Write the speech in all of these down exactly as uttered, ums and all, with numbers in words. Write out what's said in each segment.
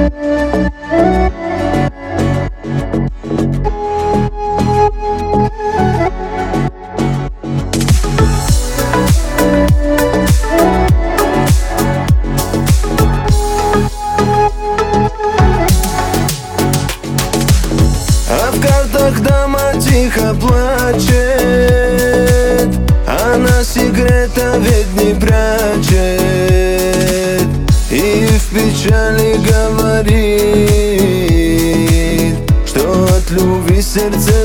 А в картах дама тихо плачет, она секрета ведь не прячет, и в печали говорит, что от любви сердце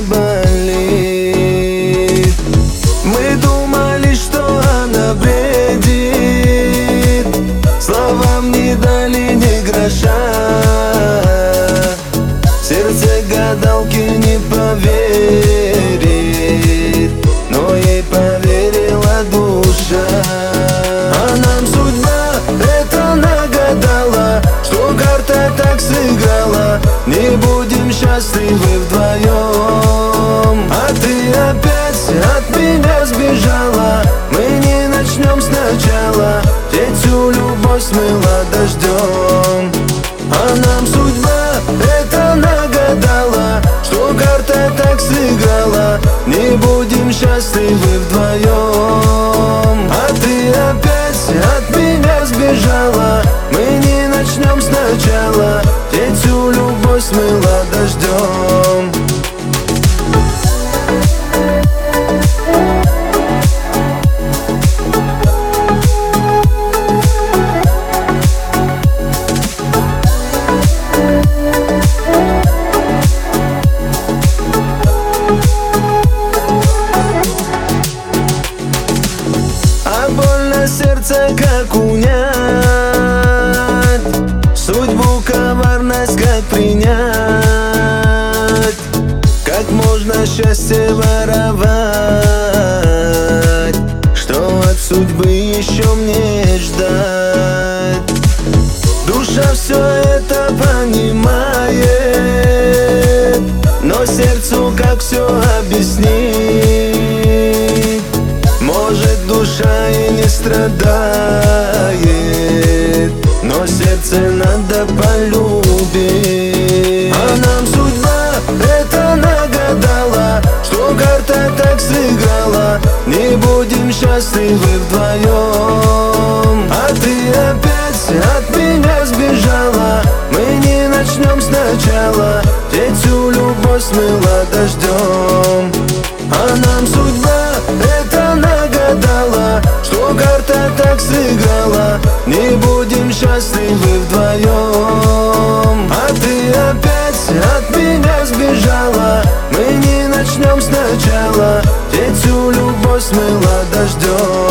болит. Мы думали, что она бредит, словам не дали ни гроша. Сердце гадалки не поверит, но ей поверила душа. А нам судьба это нагадала, что карта так сыграла. Не будем счастливы вдвоем, а ты опять от меня сбежала. Мы не начнем сначала, ведь всю любовь смыла дождем. А нам судьба это нагадала, что карта так сыграла. Не будем счастливы вдвоем, а ты опять от меня сбежала. Мы не начнем сначала, ведь всю любовь смыла дождем. Сердце как унять, судьбу коварность как принять. Как можно счастье воровать, что от судьбы еще мне ждать? Душа все это понимает, но сердцу как все объяснить? Может, душа и не страдает, но сердце надо полюбить. А нам судьба это нагадала, что карта так сыграла. Не будем счастливы вдвоем, а ты опять от меня сбежала. Мы не начнем сначала, ведь всю любовь смыла дождем. А нам судьба это нагадала, что карта так сыграла. Не будем счастливы вдвоем, а ты опять от меня сбежала. Мы не начнем сначала, ведь всю любовь смыла дождем.